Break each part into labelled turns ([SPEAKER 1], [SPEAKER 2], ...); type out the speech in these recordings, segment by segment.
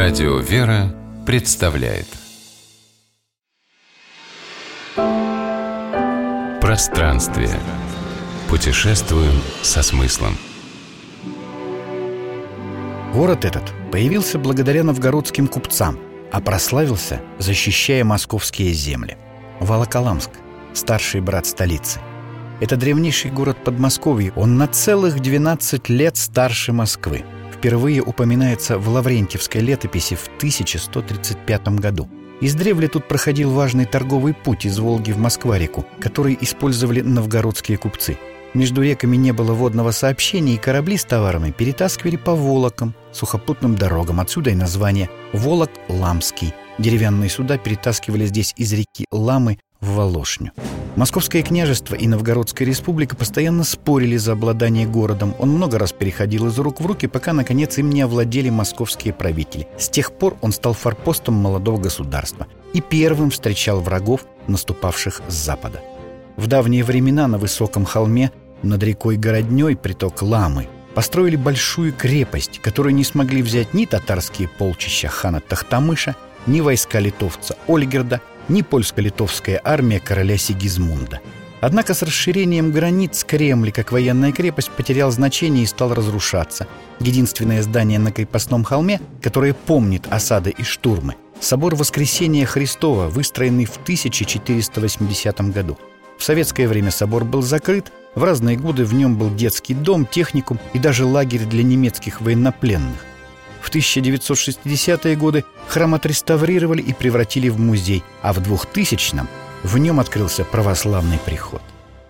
[SPEAKER 1] Радио «Вера» представляет Пространствие. Путешествуем со смыслом.
[SPEAKER 2] Город этот появился благодаря новгородским купцам, а прославился, защищая московские земли. Волоколамск – старший брат столицы. Это древнейший город Подмосковья, он на целых 12 лет старше Москвы. Впервые упоминается в Лаврентьевской летописи в 1135 году. Издревле тут проходил важный торговый путь из Волги в Москва-реку, который использовали новгородские купцы. Между реками не было водного сообщения, и корабли с товарами перетаскивали по волокам, сухопутным дорогам. Отсюда и название Волок-Ламский. Деревянные суда перетаскивали здесь из реки Ламы в Волошню. Московское княжество и Новгородская республика постоянно спорили за обладание городом. Он много раз переходил из рук в руки, пока, наконец, им не овладели московские правители. С тех пор он стал форпостом молодого государства и первым встречал врагов, наступавших с запада. В давние времена на высоком холме над рекой Городней, приток Ламы, построили большую крепость, которую не смогли взять ни татарские полчища хана Тохтамыша, ни войска литовца Ольгерда, ни польско-литовская армия короля Сигизмунда. Однако с расширением границ Кремль, как военная крепость, потерял значение и стал разрушаться. Единственное здание на крепостном холме, которое помнит осады и штурмы – собор Воскресения Христова, выстроенный в 1480 году. В советское время собор был закрыт, в разные годы в нем был детский дом, техникум и даже лагерь для немецких военнопленных. В 1960-е годы храм отреставрировали и превратили в музей, а в 2000-м в нем открылся православный приход.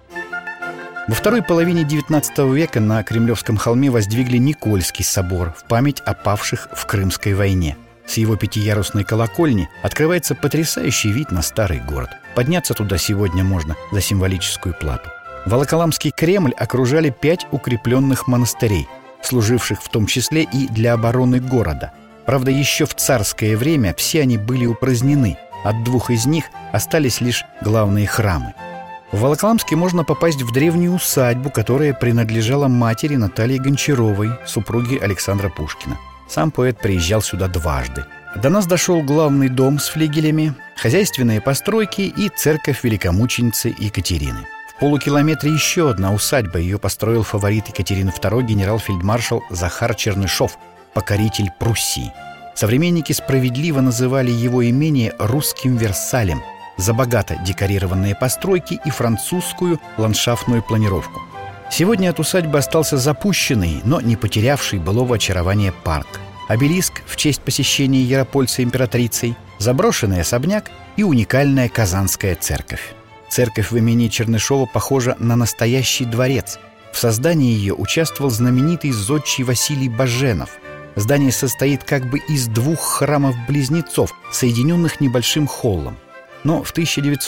[SPEAKER 2] Во второй половине XIX века на Кремлевском холме воздвигли Никольский собор в память о павших в Крымской войне. С его пятиярусной колокольни открывается потрясающий вид на старый город. Подняться туда сегодня можно за символическую плату. Волоколамский Кремль окружали 5 укрепленных монастырей, служивших в том числе и для обороны города. Правда, еще в царское время все они были упразднены. От 2 из них остались лишь главные храмы. В Волоколамске можно попасть в древнюю усадьбу, которая принадлежала матери Натальи Гончаровой, супруге Александра Пушкина. Сам поэт приезжал сюда дважды. До нас дошел главный дом с флигелями, хозяйственные постройки и церковь великомученицы Екатерины. В полукилометре еще одна усадьба. Ее построил фаворит Екатерины II генерал-фельдмаршал Захар Чернышов, покоритель Пруссии. Современники справедливо называли его имение «русским Версалем» за богато декорированные постройки и французскую ландшафтную планировку. Сегодня от усадьбы остался запущенный, но не потерявший былого очарования парк, обелиск в честь посещения Яропольца императрицей, заброшенный особняк и уникальная Казанская церковь. Церковь в имени Чернышова похожа на настоящий дворец. В создании ее участвовал знаменитый зодчий Василий Баженов. Здание состоит как бы из 2 храмов-близнецов, соединенных небольшим холлом. Но в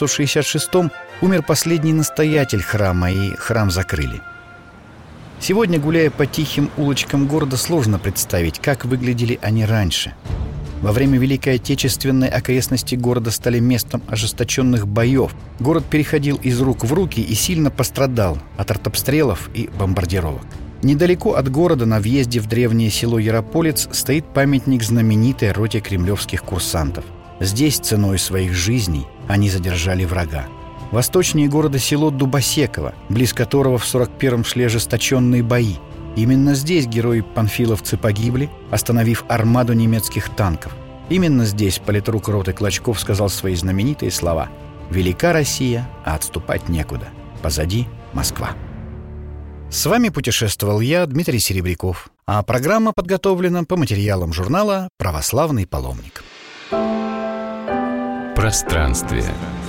[SPEAKER 2] 1966-м умер последний настоятель храма, и храм закрыли. Сегодня, гуляя по тихим улочкам города, сложно представить, как выглядели они раньше. Во время Великой Отечественной окрестности города стали местом ожесточенных боев. Город переходил из рук в руки и сильно пострадал от артобстрелов и бомбардировок. Недалеко от города, на въезде в древнее село Ярополец, стоит памятник знаменитой роте кремлевских курсантов. Здесь ценой своих жизней они задержали врага. Восточнее города село Дубосеково, близ которого в 41-м шли ожесточенные бои. Именно здесь герои-панфиловцы погибли, остановив армаду немецких танков. Именно здесь политрук роты Клочков сказал свои знаменитые слова: «Велика Россия, а отступать некуда. Позади Москва». С вами путешествовал я, Дмитрий Серебряков, а программа подготовлена по материалам журнала «Православный паломник».
[SPEAKER 1] Пространствие.